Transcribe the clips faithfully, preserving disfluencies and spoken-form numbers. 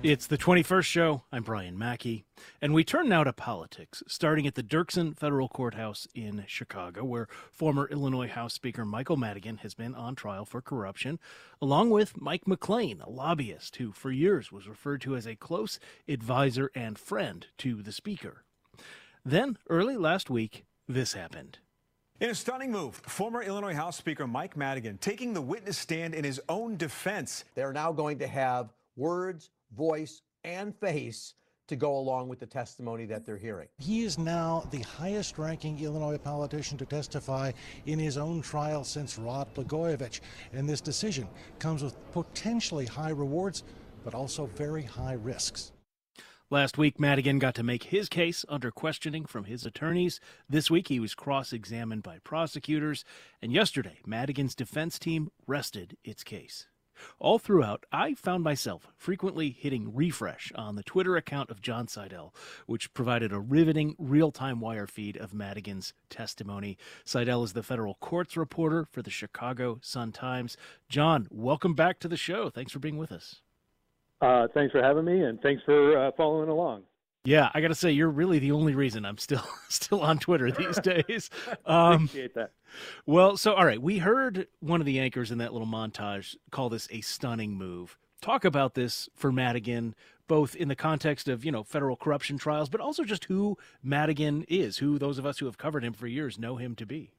It's the twenty-first show. I'm Brian Mackey, and we turn now to politics, starting at the Dirksen Federal Courthouse in Chicago, where former Illinois House Speaker Michael Madigan has been on trial for corruption, along with Mike McLean, a lobbyist who for years was referred to as a close advisor and friend to the Speaker. Then, early last week, this happened. In a stunning move, former Illinois House Speaker Mike Madigan taking the witness stand in his own defense. They're now going to have words, voice, and face to go along with the testimony that they're hearing. He is now the highest-ranking Illinois politician to testify in his own trial since Rod Blagojevich, and this decision comes with potentially high rewards, but also very high risks. Last week, Madigan got to make his case under questioning from his attorneys. This week, he was cross-examined by prosecutors, and yesterday, Madigan's defense team rested its case. All throughout, I found myself frequently hitting refresh on the Twitter account of John Seidel, which provided a riveting real-time wire feed of Madigan's testimony. Seidel is the federal courts reporter for the Chicago Sun-Times. John, welcome back to the show. Thanks for being with us. Uh, thanks for having me, and thanks for uh, following along. Yeah, I got to say, you're really the only reason I'm still still on Twitter these days. Um, Appreciate that. Well, so, all right, we heard one of the anchors in that little montage call this a stunning move. Talk about this for Madigan, both in the context of, you know, federal corruption trials, but also just who Madigan is, who those of us who have covered him for years know him to be.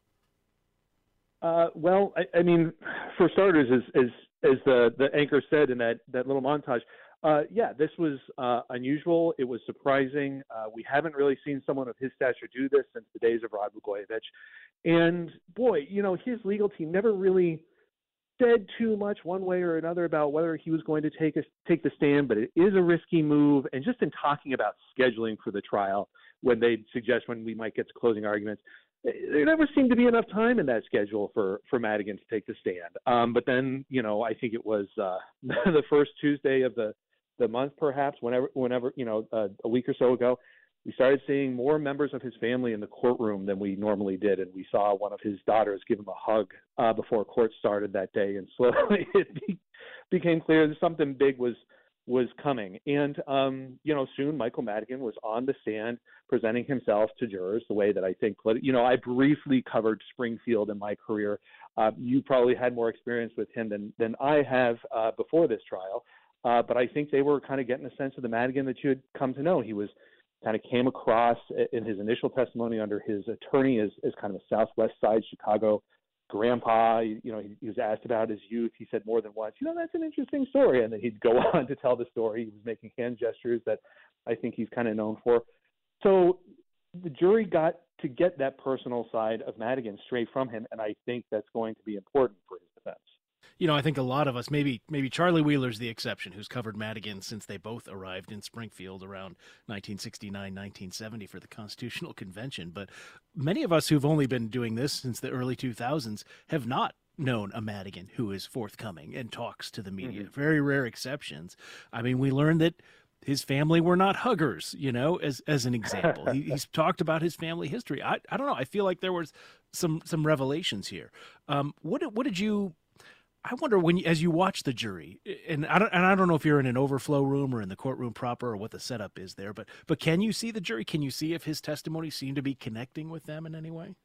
Uh, well, I, I mean, for starters, as, as, as the, the anchor said in that, that little montage, Uh, yeah, this was uh, unusual. It was surprising. Uh, we haven't really seen someone of his stature do this since the days of Rod Blagojevich. And boy, you know, his legal team never really said too much one way or another about whether he was going to take a, take the stand, but it is a risky move. And just in talking about scheduling for the trial, when they suggest when we might get to closing arguments, there never seemed to be enough time in that schedule for, for Madigan to take the stand. Um, but then, you know, I think it was uh, the first Tuesday of the the month, perhaps, whenever, whenever you know, uh, a week or so ago, we started seeing more members of his family in the courtroom than we normally did. And we saw one of his daughters give him a hug uh, before court started that day. And slowly it be, became clear that something big was was coming. And, um, you know, soon Michael Madigan was on the stand presenting himself to jurors the way that I think, you know, I briefly covered Springfield in my career. Uh, you probably had more experience with him than, than I have uh, before this trial. Uh, but I think they were kind of getting a sense of the Madigan that you had come to know. He was kind of came across in his initial testimony under his attorney as, as kind of a Southwest Side Chicago grandpa. You know, he, he was asked about his youth. He said more than once, you know, that's an interesting story. And then he'd go on to tell the story. He was making hand gestures that I think he's kind of known for. So the jury got to get that personal side of Madigan straight from him. And I think that's going to be important for his defense. You know, I think a lot of us, maybe maybe Charlie Wheeler's the exception, who's covered Madigan since they both arrived in Springfield around nineteen sixty-nine, nineteen seventy for the Constitutional Convention. But many of us who've only been doing this since the early two thousands have not known a Madigan who is forthcoming and talks to the media. Mm-hmm. Very rare exceptions. I mean, we learned that his family were not huggers, you know, as as an example. he, he's talked about his family history. I, I don't know. I feel like there was some some revelations here. Um, what what did you... I wonder when, you, as you watch the jury, and I don't, and I don't know if you're in an overflow room or in the courtroom proper or what the setup is there, but but can you see the jury? Can you see if his testimony seemed to be connecting with them in any way?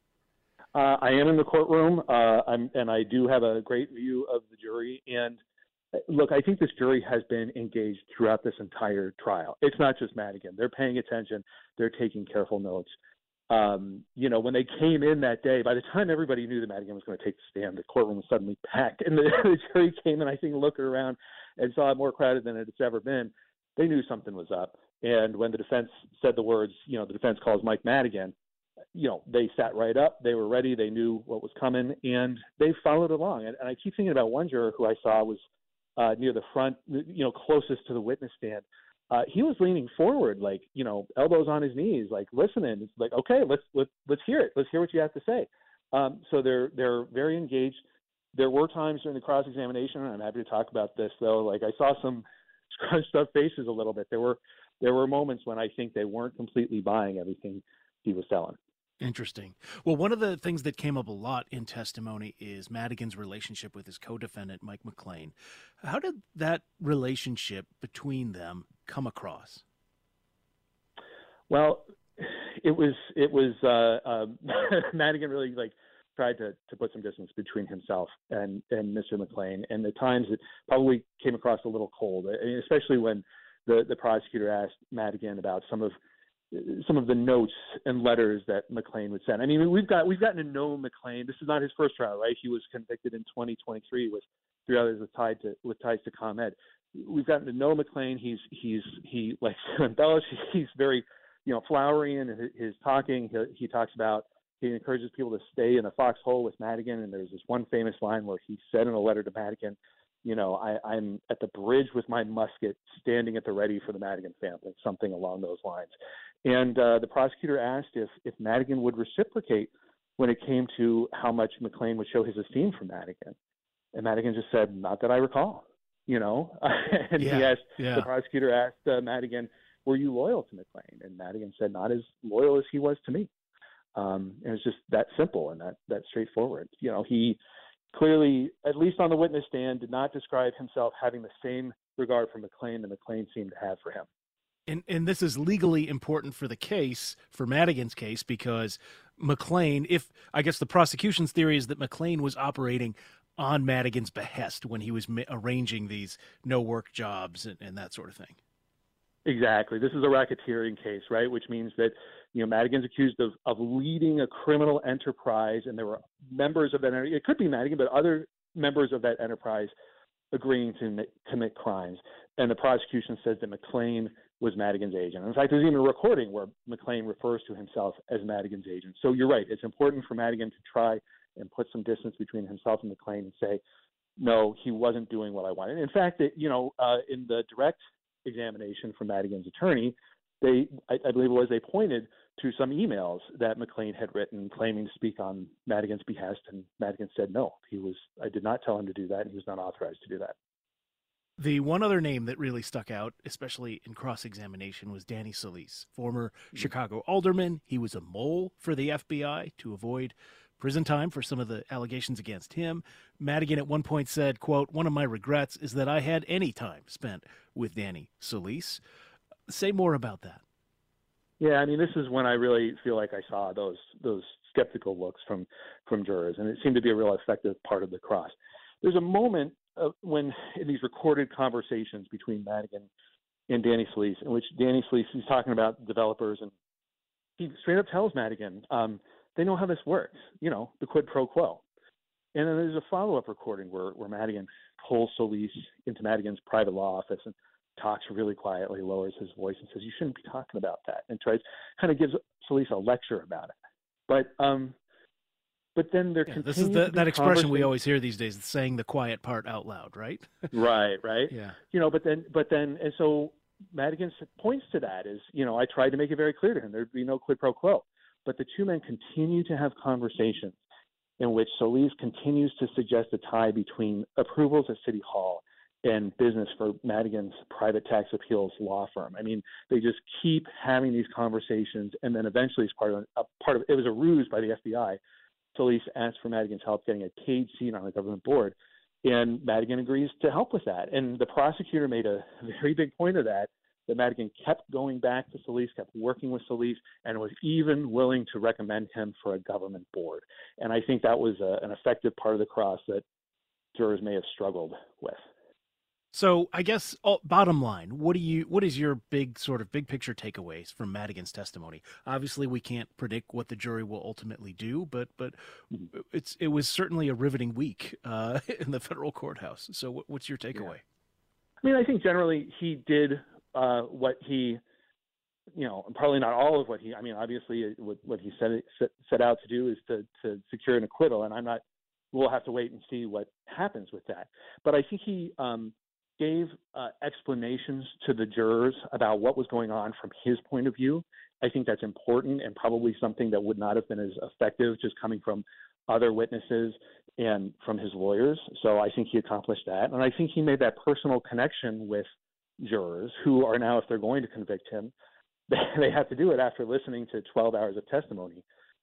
Uh, I am in the courtroom, uh, I'm, and I do have a great view of the jury. And look, I think this jury has been engaged throughout this entire trial. It's not just Madigan. They're paying attention. They're taking careful notes. Um, you know, when they came in that day, by the time everybody knew that Madigan was going to take the stand, the courtroom was suddenly packed. And the, the jury came in, I think, looking around and saw it more crowded than it's ever been. They knew something was up. And when the defense said the words, you know, the defense calls Mike Madigan, you know, they sat right up. They were ready. They knew what was coming, and they followed along. And, and I keep thinking about one juror who I saw was uh, near the front, you know, closest to the witness stand. Uh, he was leaning forward, like, you know, elbows on his knees, like listening. It's like, okay, let's let's let's hear it. Let's hear what you have to say. Um, so they're they're very engaged. There were times during the cross-examination, and I'm happy to talk about this, though. Like, I saw some scrunched up faces a little bit. There were there were moments when I think they weren't completely buying everything he was selling. Interesting. Well, one of the things that came up a lot in testimony is Madigan's relationship with his co-defendant, Mike McClain. How did that relationship between them come across? Well, it was it was uh, uh, Madigan really like tried to, to put some distance between himself and, and Mister McClain, and at times it probably came across a little cold, especially when the, the prosecutor asked Madigan about some of some of the notes and letters that McClain would send. I mean, we've got we've gotten to know McClain. This is not his first trial, right? He was convicted in twenty twenty-three with three others with tied to with ties to ComEd. We've gotten to know McClain. He's he's he likes to embellish. He's very you know flowery in his, his talking. He, he talks about he encourages people to stay in a foxhole with Madigan. And there's this one famous line where he said in a letter to Madigan, you know, I, I'm at the bridge with my musket, standing at the ready for the Madigan family, something along those lines. And uh, the prosecutor asked if, if Madigan would reciprocate when it came to how much McClain would show his esteem for Madigan. And Madigan just said, not that I recall, you know. and yeah, he asked, yeah. the prosecutor asked uh, Madigan, were you loyal to McClain? And Madigan said, not as loyal as he was to me. Um, and it's just that simple and that, that straightforward. You know, he clearly, at least on the witness stand, did not describe himself having the same regard for McClain that McClain seemed to have for him. And and this is legally important for the case, for Madigan's case, because McClain, if I guess the prosecution's theory is that McClain was operating on Madigan's behest when he was ma- arranging these no work jobs and, and that sort of thing. Exactly. This is a racketeering case, right? Which means that, you know, Madigan's accused of, of leading a criminal enterprise, and there were members of that, it could be Madigan, but other members of that enterprise agreeing to commit crimes. And the prosecution says that McClain was Madigan's agent. In fact, there's even a recording where McClain refers to himself as Madigan's agent. So you're right. It's important for Madigan to try and put some distance between himself and McClain and say, no, he wasn't doing what I wanted. In fact, it, you know, uh, in the direct examination from Madigan's attorney, they, I, I believe it was, they pointed to some emails that McClain had written claiming to speak on Madigan's behest, and Madigan said no, he was, I did not tell him to do that, and he was not authorized to do that. The one other name that really stuck out, especially in cross-examination, was Danny Solis, former mm-hmm. Chicago alderman. He was a mole for the F B I to avoid prison time for some of the allegations against him. Madigan at one point said, quote, one of my regrets is that I had any time spent with Danny Solis. Say more about that. Yeah, I mean, this is when I really feel like I saw those those skeptical looks from, from jurors, and it seemed to be a real effective part of the cross. There's a moment uh, when in these recorded conversations between Madigan and Danny Solis, in which Danny Solis is talking about developers, and he straight up tells Madigan, um, they know how this works, you know, the quid pro quo. And then there's a follow-up recording where, where Madigan pulls Solis into Madigan's private law office and talks really quietly, lowers his voice and says, you shouldn't be talking about that, and tries, kind of gives Solis a lecture about it. But um, but then there yeah, continues this is the, to be that expression we always hear these days, saying the quiet part out loud, right? right, right. Yeah. You know, but then, but then, and so Madigan points to that as, you know, I tried to make it very clear to him there'd be no quid pro quo. But the two men continue to have conversations in which Solis continues to suggest a tie between approvals at City Hall and business for Madigan's private tax appeals law firm. I mean, they just keep having these conversations, and then eventually, as part of a part of it was a ruse by the F B I. Solis asked for Madigan's help getting a paid seat on the government board, and Madigan agrees to help with that. And the prosecutor made a very big point of that. That Madigan kept going back to Solis, kept working with Solis, and was even willing to recommend him for a government board. And I think that was a, an effective part of the cross that jurors may have struggled with. So I guess oh, bottom line, what do you, what is your big sort of big picture takeaways from Madigan's testimony? Obviously, we can't predict what the jury will ultimately do, but but it's it was certainly a riveting week uh, in the federal courthouse. So what, what's your takeaway? Yeah. I mean, I think generally he did uh, what he, you know, probably not all of what he. I mean, obviously, what, what he set, set set out to do is to to secure an acquittal, and I'm not. We'll have to wait and see what happens with that. But I think he. Um, gave uh, explanations to the jurors about what was going on from his point of view. I think that's important and probably something that would not have been as effective just coming from other witnesses and from his lawyers. So I think he accomplished that. And I think he made that personal connection with jurors who are now, if they're going to convict him, they have to do it after listening to twelve hours of testimony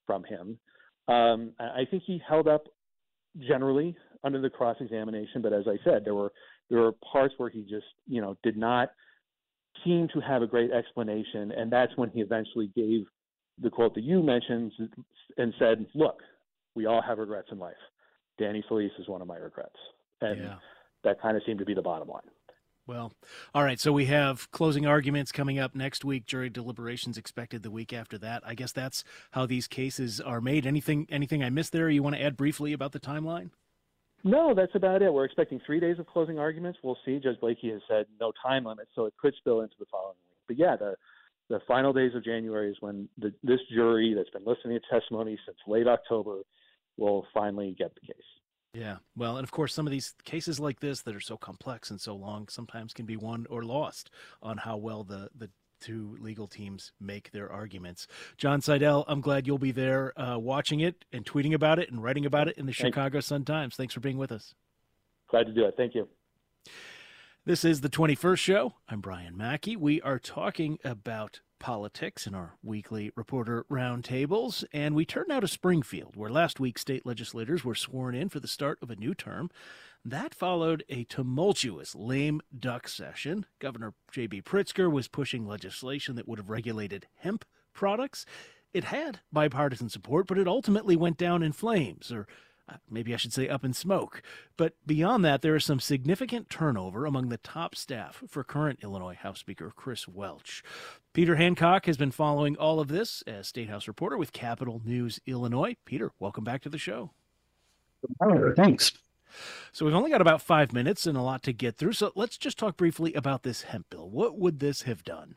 from him. Um, I think he held up generally under the cross-examination, but as I said, there were there were parts where he just, you know, did not seem to have a great explanation, and that's when he eventually gave the quote that you mentioned and said, "Look, we all have regrets in life. Danny Felice is one of my regrets," and Yeah. that kind of seemed to be the bottom line. Well, all right. So we have closing arguments coming up next week. Jury deliberations expected the week after that. I guess that's how these cases are made. Anything, anything I missed there? You want to add briefly about the timeline? No, that's about it. We're expecting three days of closing arguments. We'll see. Judge Blakey has said no time limit, so it could spill into the following week. But yeah, the the final days of January is when the, this jury that's been listening to testimony since late October will finally get the case. Yeah. Well, and of course, some of these cases like this that are so complex and so long sometimes can be won or lost on how well the, the two legal teams make their arguments. John Seidel, I'm glad you'll be there uh, watching it and tweeting about it and writing about it in the Thanks. Chicago Sun-Times. Thanks for being with us. Glad to do it. Thank you. This is the twenty-first Show. I'm Brian Mackey. We are talking about politics in our weekly reporter roundtables, and we turn now to Springfield, where last week state legislators were sworn in for the start of a new term. That followed a tumultuous lame duck session. Governor J B Pritzker was pushing legislation that would have regulated hemp products. It had bipartisan support, but it ultimately went down in flames, or maybe I should say up in smoke. But beyond that, there is some significant turnover among the top staff for current Illinois House Speaker Chris Welch. Peter Hancock has been following all of this as State House reporter with Capital News Illinois. Peter, welcome back to the show. Oh, thanks. So we've only got about five minutes and a lot to get through. So let's just talk briefly about this hemp bill. What would this have done?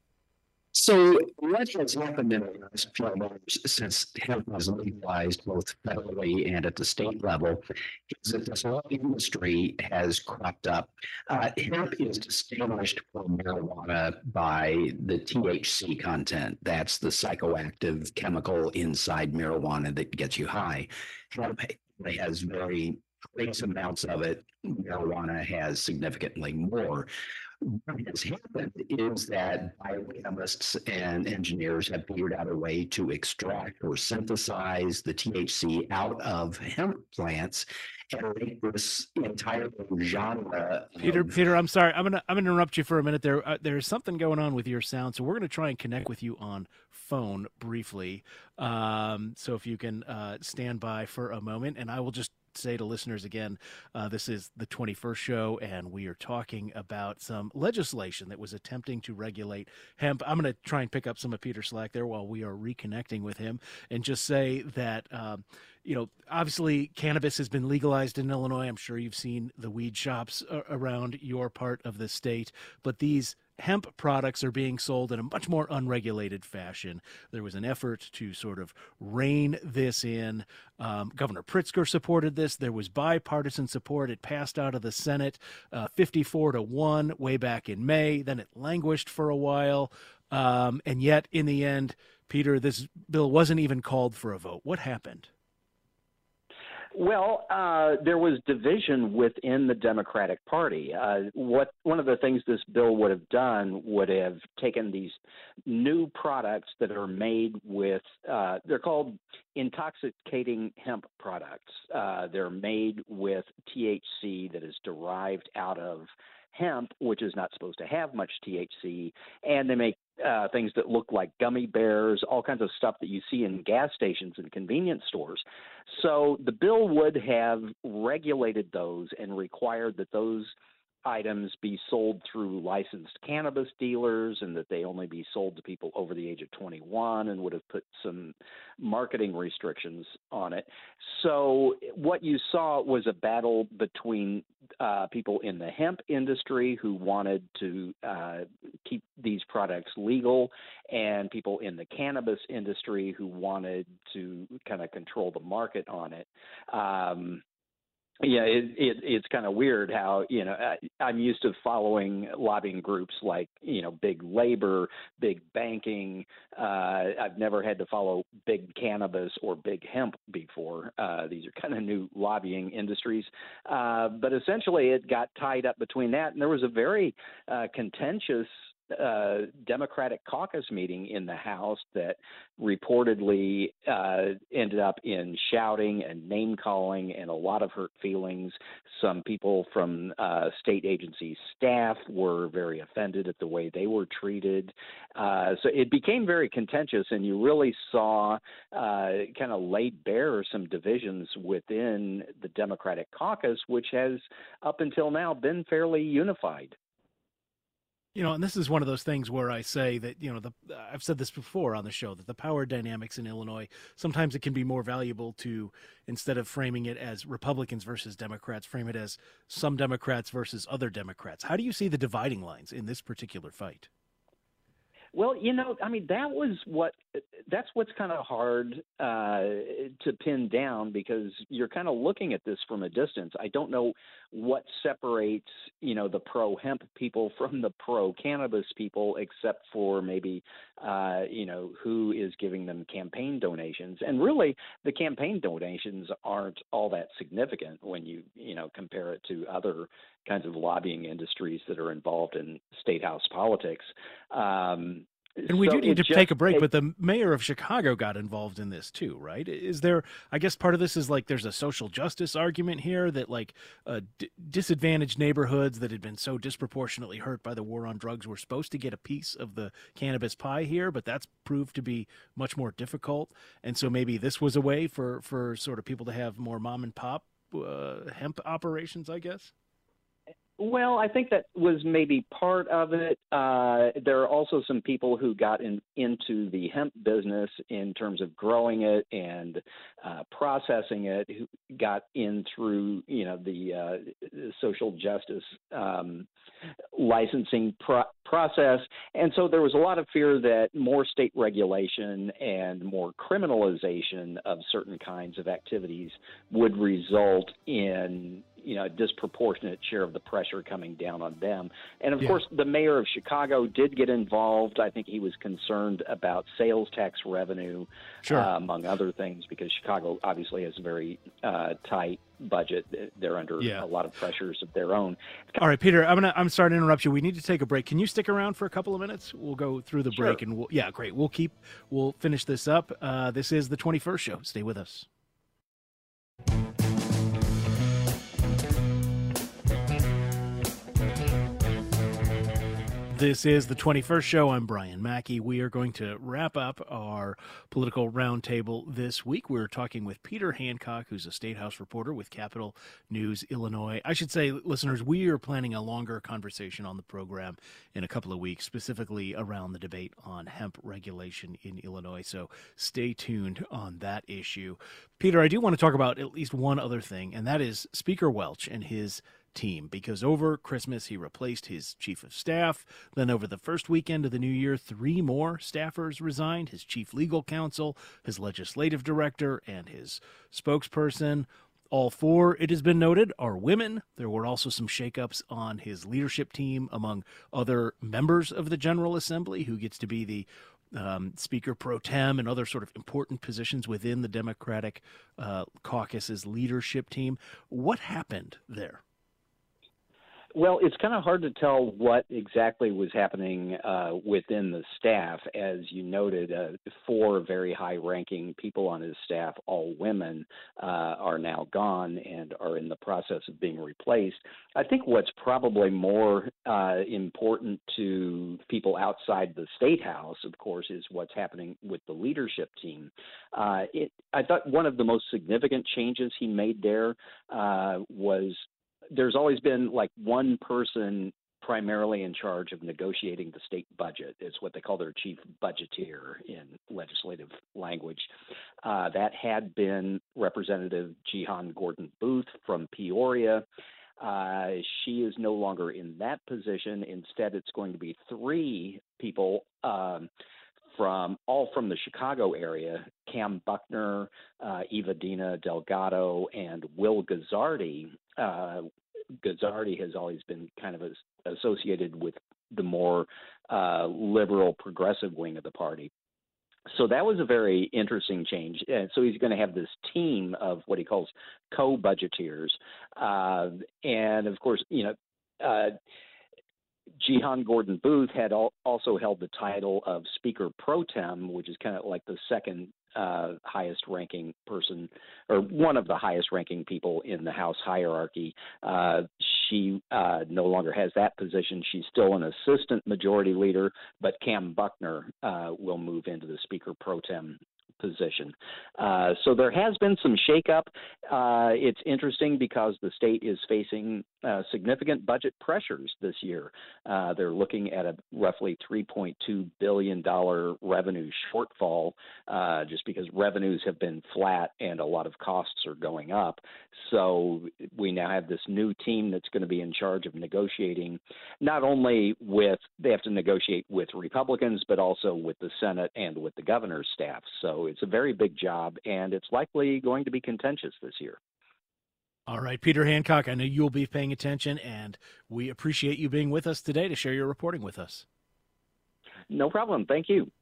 So what has happened in the last few months since hemp was legalized both federally and at the state level is that this whole industry has cropped up. Uh, hemp is distinguished from marijuana by the T H C content. That's the psychoactive chemical inside marijuana that gets you high. Hemp has very trace amounts of it. Marijuana has significantly more. What has happened is that biochemists and engineers have figured out a way to extract or synthesize the T H C out of hemp plants and make this entire genre. Peter, of, Peter, I'm sorry. I'm gonna I'm gonna interrupt you for a minute there. Uh, there's something going on with your sound, so we're gonna try and connect with you on phone briefly. Um, so if you can uh, stand by for a moment, and I will just say to listeners again, uh, this is the twenty-first Show, and we are talking about some legislation that was attempting to regulate hemp. I'm going to try and pick up some of Peter's slack there while we are reconnecting with him, and just say that, um, you know, obviously cannabis has been legalized in Illinois. I'm sure you've seen the weed shops uh, around your part of the state, but these hemp products are being sold in a much more unregulated fashion. There was an effort to sort of rein this in. Um, Governor Pritzker supported this. There was bipartisan support. It passed out of the Senate uh, fifty-four to one way back in May. Then it languished for a while. Um, and yet, in the end, Peter, this bill wasn't even called for a vote. What happened? Well, uh, there was division within the Democratic Party. Uh, what one of the things this bill would have done would have taken these new products that are made with, uh, they're called intoxicating hemp products. Uh, they're made with T H C that is derived out of hemp, which is not supposed to have much T H C, and they make uh, things that look like gummy bears, all kinds of stuff that you see in gas stations and convenience stores. So the bill would have regulated those and required that those items be sold through licensed cannabis dealers and that they only be sold to people over the age of twenty-one, and would have put some marketing restrictions on it. So what you saw was a battle between uh, people in the hemp industry who wanted to uh, keep these products legal and people in the cannabis industry who wanted to kind of control the market on it. Um, Yeah, it, it, it's kind of weird how, you know, I, I'm used to following lobbying groups like, you know, big labor, big banking. Uh, I've never had to follow big cannabis or big hemp before. Uh, these are kind of new lobbying industries. Uh, but essentially it got tied up between that. And there was a very uh, contentious uh, Democratic caucus meeting in the House that reportedly uh, ended up in shouting and name calling and a lot of hurt feelings. Some people from uh, state agency staff were very offended at the way they were treated. Uh, so it became very contentious, and you really saw uh, kind of laid bare some divisions within the Democratic caucus, which has up until now been fairly unified. You know, and this is one of those things where I say that, you know, the I've said this before on the show, that the power dynamics in Illinois, sometimes it can be more valuable to, instead of framing it as Republicans versus Democrats, frame it as some Democrats versus other Democrats. How do you see the dividing lines in this particular fight? Well, you know, I mean, that was what that's what's kind of hard uh, to pin down, because you're kind of looking at this from a distance. I don't know what separates, you know, the pro-hemp people from the pro-cannabis people, except for maybe, uh, you know, who is giving them campaign donations. And really, the campaign donations aren't all that significant when you, you know, compare it to other kinds of lobbying industries that are involved in state house politics. Um, And we so do need to just, take a break, it, but the mayor of Chicago got involved in this too, right? Is there, I guess part of this is like there's a social justice argument here that like uh, d- disadvantaged neighborhoods that had been so disproportionately hurt by the war on drugs were supposed to get a piece of the cannabis pie here, but that's proved to be much more difficult. And so maybe this was a way for, for sort of people to have more mom and pop uh, hemp operations, I guess. Well, I think that was maybe part of it. Uh, there are also some people who got in, into the hemp business in terms of growing it and uh, processing it, who got in through, you know, the uh, social justice um, licensing pro- process. And so there was a lot of fear that more state regulation and more criminalization of certain kinds of activities would result in, you know, a disproportionate share of the pressure coming down on them. And of Yeah. course, the mayor of Chicago did get involved. I think he was concerned about sales tax revenue, Sure. uh, among other things, because Chicago obviously has a very uh, tight budget. They're under Yeah. a lot of pressures of their own. All right, Peter, I'm gonna I'm sorry to interrupt you. We need to take a break. Can you stick around for a couple of minutes? We'll go through the Sure. break, and we'll yeah, great. We'll keep we'll finish this up. Uh, this is the twenty-first show. Stay with us. This is the twenty-first show. I'm Brian Mackey. We are going to wrap up our political roundtable this week. We're talking with Peter Hancock, who's a State House reporter with Capital News Illinois. I should say, listeners, we are planning a longer conversation on the program in a couple of weeks, specifically around the debate on hemp regulation in Illinois. So stay tuned on that issue. Peter, I do want to talk about at least one other thing, and that is Speaker Welch and his team, because over Christmas he replaced his chief of staff. Then over the first weekend of the new year, three more staffers resigned: his chief legal counsel, his legislative director, and his spokesperson. All four, it has been noted, are women. There were also some shakeups on his leadership team among other members of the General Assembly, who gets to be the Um, Speaker pro tem and other sort of important positions within the Democratic uh, caucus's leadership team. What happened there? Well, it's kind of hard to tell what exactly was happening uh, within the staff. As you noted, uh, four very high-ranking people on his staff, all women, uh, are now gone and are in the process of being replaced. I think what's probably more uh, important to people outside the State House, of course, is what's happening with the leadership team. Uh, it, I thought one of the most significant changes he made there uh, was there's always been like one person primarily in charge of negotiating the state budget. It's what they call their chief budgeteer in legislative language. Uh, that had been Representative Jihan Gordon Booth from Peoria. Uh, she is no longer in that position. Instead, it's going to be three people um, from all from the Chicago area: Cam Buckner, uh, Eva Dina Delgado, and Will Gazzardi. Uh, Gazzardi has always been kind of as, associated with the more uh, liberal progressive wing of the party. So that was a very interesting change. And so he's going to have this team of what he calls co-budgeteers. Uh, and of course, you know, uh, Jihan Gordon Booth had al- also held the title of Speaker Pro Tem, which is kind of like the second uh, highest ranking person, or one of the highest ranking people in the House hierarchy. Uh, she uh, no longer has that position. She's still an assistant majority leader, but Cam Buckner uh, will move into the Speaker Pro Tem position. Uh, so there has been some shakeup. Uh, it's interesting because the state is facing uh, significant budget pressures this year. Uh, they're looking at a roughly three point two billion dollars revenue shortfall uh, just because revenues have been flat and a lot of costs are going up. So we now have this new team that's going to be in charge of negotiating, not only with, they have to negotiate with Republicans, but also with the Senate and with the governor's staff. So it's a very big job, and it's likely going to be contentious this year. All right, Peter Hancock, I know you'll be paying attention, and we appreciate you being with us today to share your reporting with us. No problem. Thank you.